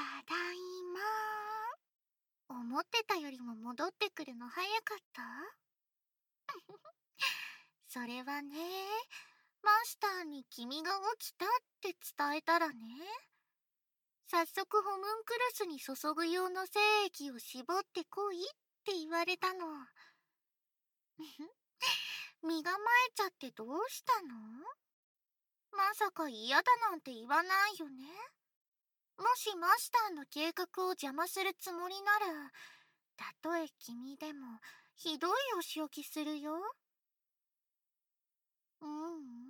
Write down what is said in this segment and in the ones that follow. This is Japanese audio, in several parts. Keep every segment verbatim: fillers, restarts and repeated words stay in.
だいま。思ってたよりも戻ってくるの早かった？それはね、マスターに君が起きたって伝えたらね、早速ホムンクルスに注ぐ用の精液を絞ってこいって言われたの。身構えちゃってどうしたの？まさか嫌だなんて言わないよね。もしマスターの計画を邪魔するつもりなら、たとえ君でもひどいお仕置きするよ。ううん。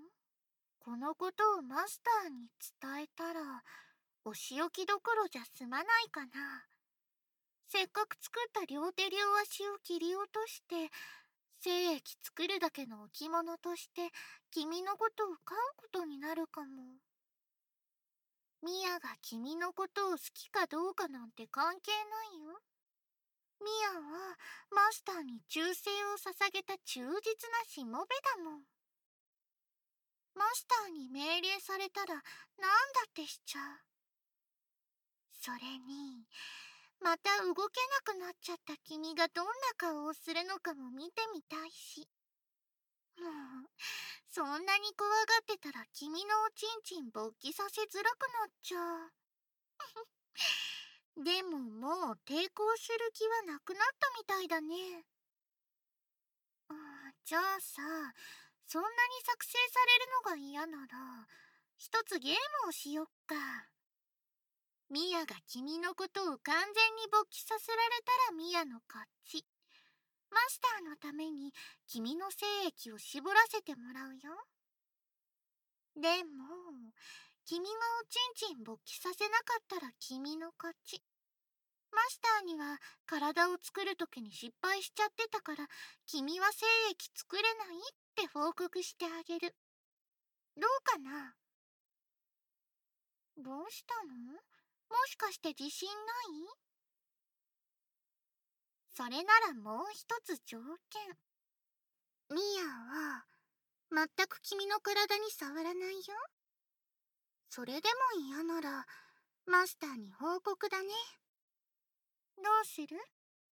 このことをマスターに伝えたら、お仕置きどころじゃ済まないかな。せっかく作った両手両足を切り落として、精液作るだけの置物として君のことを飼うことになるかも。ミヤが君のことを好きかどうかなんて関係ないよ。ミヤはマスターに忠誠を捧げた忠実なしもべだもん。マスターに命令されたら何だってしちゃう。それに、また動けなくなっちゃった君がどんな顔をするのかも見てみたいし。もう、そんなに怖がってたら君のおちんちん勃起させづらくなっちゃう。でももう抵抗する気はなくなったみたいだね。うん、じゃあさ、そんなに作成されるのが嫌なら、一つゲームをしよっか。ミヤが君のことを完全に勃起させられたらミヤの勝ち。マスターのために君の精液を絞らせてもらうよ。でも、君がおちんちん勃起させなかったら君の勝ち。マスターには体を作るときに失敗しちゃってたから、君は精液作れないって報告してあげる。どうかな？どうしたの？もしかして自信ない？それならもう一つ条件。ミヤは全く君の体に触らないよ。それでも嫌ならマスターに報告だね。どうする？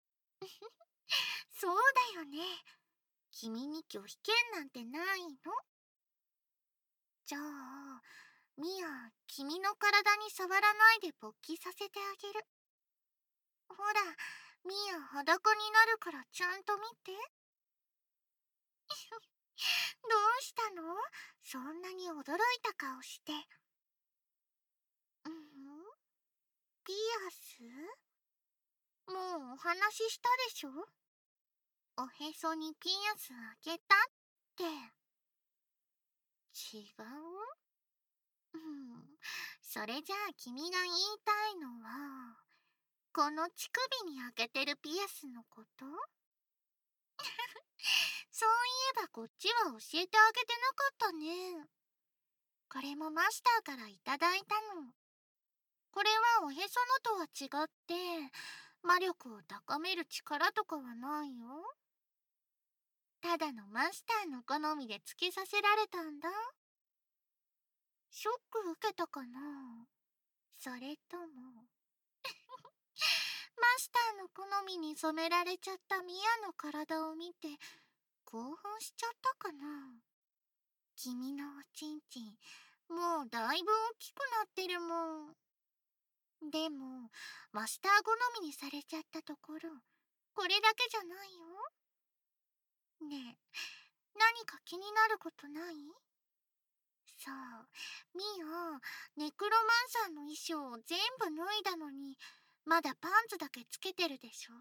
そうだよね。君に拒否権なんてないの。じゃあ、ミヤ、君の体に触らないで勃起させてあげる。ほら、ミヤ裸になるからちゃんと見て。どうしたの？そんなに驚いた顔して。うん？ピアス？もうお話ししたでしょ？おへそにピアスあげたって。違う？うん。それじゃあ君が言いたいのは、この乳首に開けてるピアスのこと？そういえばこっちは教えてあげてなかったね。これもマスターからいただいたの。これはおへそのとは違って、魔力を高める力とかはないよ。ただのマスターの好みでつけさせられたんだ。ショック受けたかな？それともマスターの好みに染められちゃったミヤの体を見て興奮しちゃったかな？君のおちんちん、もうだいぶ大きくなってるもん。でも、マスター好みにされちゃったところ、これだけじゃないよ。ねえ、何か気になることない？そう、ミヤ、ネクロマンサーの衣装を全部脱いだのに、まだパンツだけつけてるでしょ？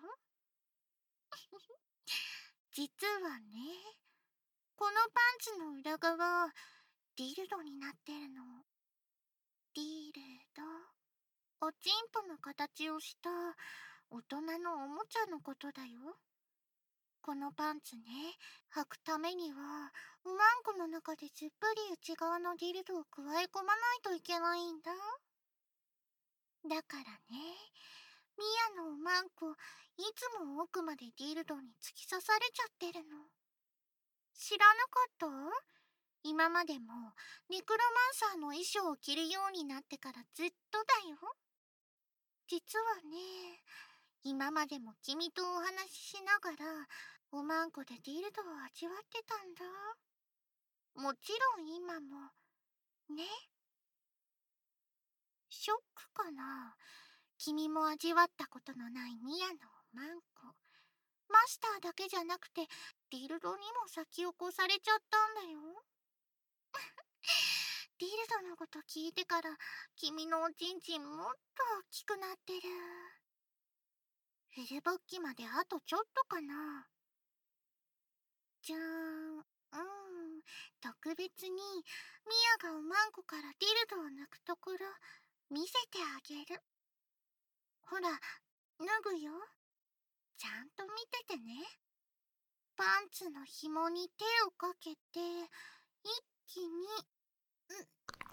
実はね、このパンツの裏側、ディルドになってるの。ディルド。おちんぽの形をした大人のおもちゃのことだよ。このパンツね、履くためには、おまんこの中でずっぷり内側のディルドを加え込まないといけないんだ。だからね、ミヤのおまんこ、いつも奥までディルドに突き刺されちゃってるの。知らなかった？今までもネクロマンサーの衣装を着るようになってからずっとだよ。 実はね、今までも君とお話ししながら、おまんこでディルドを味わってたんだ。もちろん今も、ね。ショックかな。君も味わったことのないミアのおまんこ。マスターだけじゃなくて、ディルドにも先を越されちゃったんだよ。ディルドのこと聞いてから、君のおちんちんもっと大きくなってる。フル勃起まであとちょっとかな。じゃーん、うん、特別に、ミアがおまんこからディルドを抜くところ、見せてあげる。ほら、脱ぐよ。ちゃんと見ててね。パンツの紐に手をかけて、一気に、う、う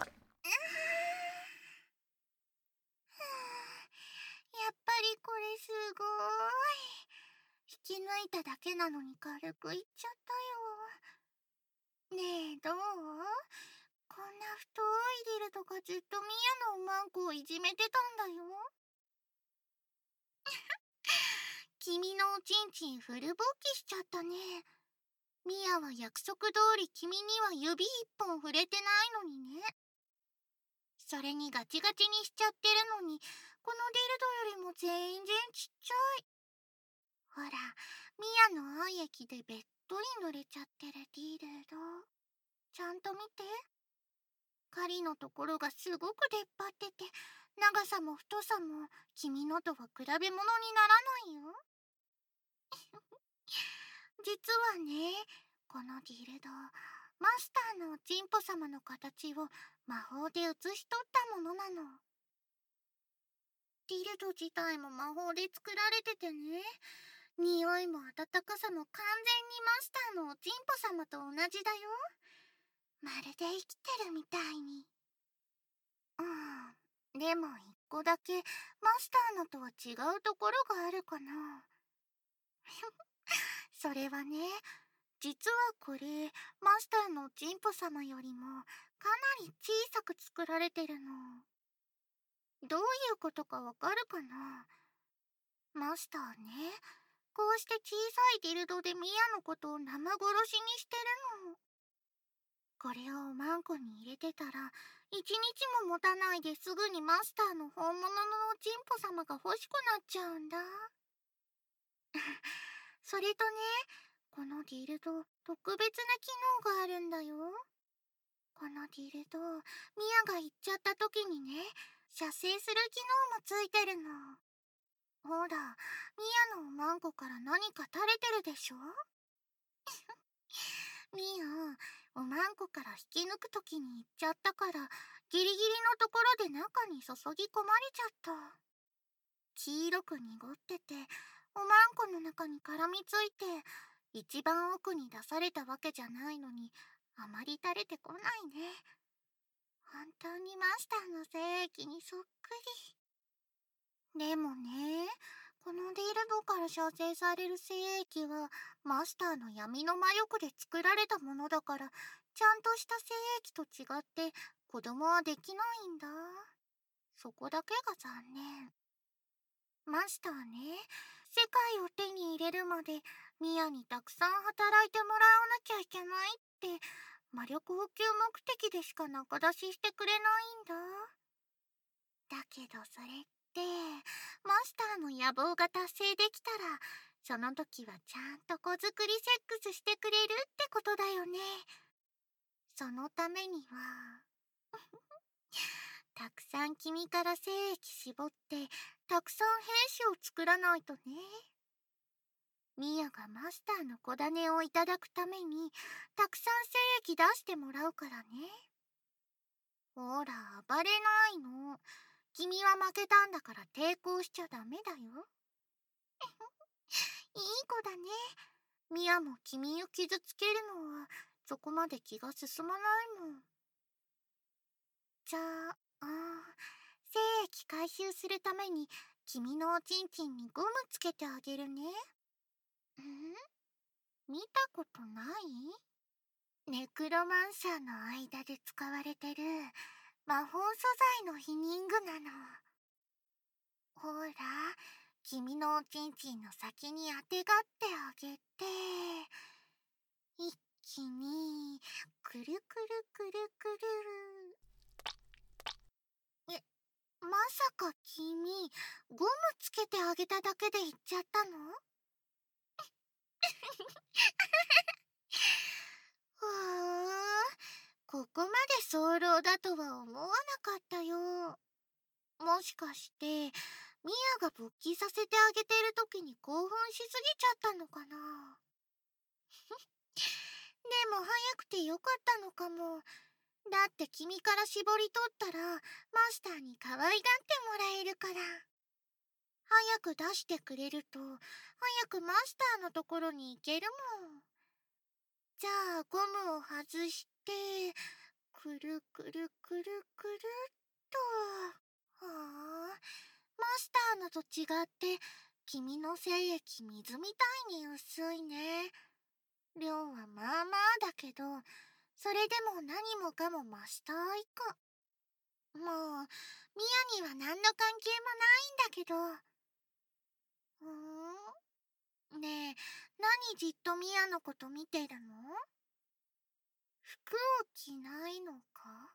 やっぱりこれすごーい。引き抜いただけなのに軽くいっちゃったよ。ねえ、どう？こんな太いディルドがずっとミアのおまんこをいじめてたんだよ。君のおちんちんフル勃起しちゃったね。ミアは約束通り君には指一本触れてないのにね。それにガチガチにしちゃってるのに、このディルドよりも全然ちっちゃい。ほら、ミアの愛液でべっとり濡れちゃってるディルド。ちゃんと見て。狩りのところがすごく出っ張ってて、長さも太さも君のとは比べ物にならないよ。実はね、このディルド、マスターのおちんぽ様の形を魔法で写し取ったものなの。ディルド自体も魔法で作られててね、匂いも温かさも完全にマスターのおちんぽ様と同じだよ。まるで生きてるみたいに。うん、でも一個だけマスターのとは違うところがあるかな。それはね、実はこれ、マスターのおちんぽ様よりもかなり小さく作られてるの。どういうことかわかるかな？マスターね、こうして小さいディルドでミアのことを生殺しにしてるの。これをおまんこに入れてたら、一日も持たないですぐにマスターの本物のおちんぽ様が欲しくなっちゃうんだ。それとね、このディルド、特別な機能があるんだよ。このディルド、ミアが行っちゃった時にね、射精する機能もついてるの。ほら、ミアのおまんこから何か垂れてるでしょ？ミア、おまんこから引き抜く時に行っちゃったから、ギリギリのところで中に注ぎ込まれちゃった。黄色く濁ってて、おまんこの中に絡みついて、一番奥に出されたわけじゃないのに、あまり垂れてこないね。本当にマスターの精液にそっくり。でもね、このディルドから射精される精液は、マスターの闇の魔力で作られたものだから、ちゃんとした精液と違って、子供はできないんだ。そこだけが残念。マスターね、世界を手に入れるまでミアにたくさん働いてもらわなきゃいけないって魔力補給目的でしか仲出ししてくれないんだ。だけどそれってマスターの野望が達成できたら、その時はちゃんと子作りセックスしてくれるってことだよね。そのためにはたくさん君から精液絞って、たくさん兵士を作らないとね。ミアがマスターの子種をいただくために、たくさん精液出してもらうからね。ほら、暴れないの。君は負けたんだから抵抗しちゃダメだよ。いい子だね。ミアも君を傷つけるのは、そこまで気が進まないもん。じゃあ、あー精液回収するために君のおちんちんにゴムつけてあげるね。ん？見たことない？ネクロマンサーの間で使われてる魔法素材のヒニングなの。 ほら、君のおちんちんの先にあてがってあげて、一気にくるくるくるくる。え、まさか君、ゴムつけてあげただけで行っちゃったの？ふーん、ここまで早漏だとは思わなかったよ。もしかして、ミヤが勃起させてあげてる時に興奮しすぎちゃったのかな。でも早くてよかったのかも。だって君から絞り取ったらマスターに可愛がってもらえるから。早く出してくれると早くマスターのところに行けるもん。じゃあゴムを外してくるくるくるくるっと。はあ、マスターのと違って君の精液水みたいに薄いね。量はまあまあだけど、それでも何もかもマスター以下。もうミヤには何の関係もないんだけど。ふーん、ねえ、何じっとミヤのこと見てるの？服を着ないのか？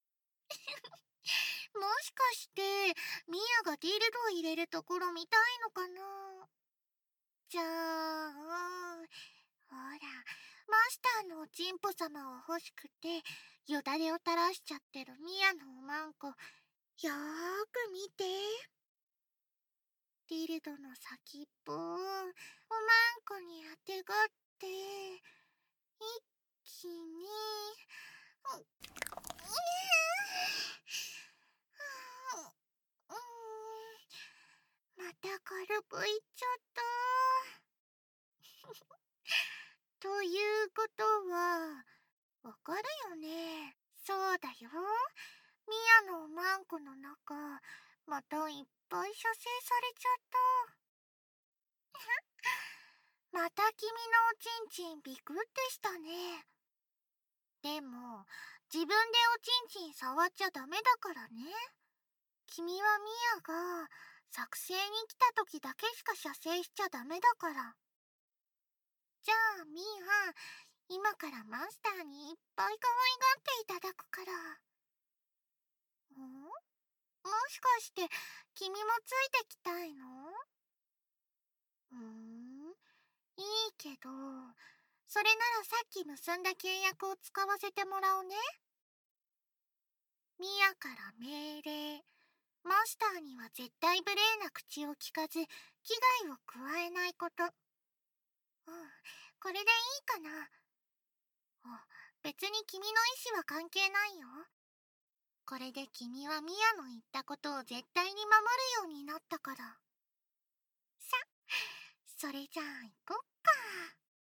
もしかしてミヤがディルドを入れるところ見たいのかな？じゃあ、ほら、マスターのおちんぽ様を欲しくてよだれを垂らしちゃってるミヤのおまんこ、よーく見て。ディルドの先っぽをおまんこにあてがって、一気に、う、ううーん、また軽くいっちゃった。ということは、わかるよね。そうだよ。ミヤのおまんこの中、またいっぱい射精されちゃった。また君のおちんちんビクってしたね。でも、自分でおちんちん触っちゃダメだからね。君はミヤが作成に来た時だけしか射精しちゃダメだから。じゃあミヤ、今からマスターにいっぱい可愛がっていただくから。ん？もしかして君もついてきたいの？うーん、いいけど、それならさっき結んだ契約を使わせてもらおうね。ミヤから命令。マスターには絶対無礼な口を聞かず、危害を加えないこと。うん、これでいいかな。あ、別に君の意思は関係ないよ。これで君はミヤの言ったことを絶対に守るようになったから。さ、それじゃあ行こっか。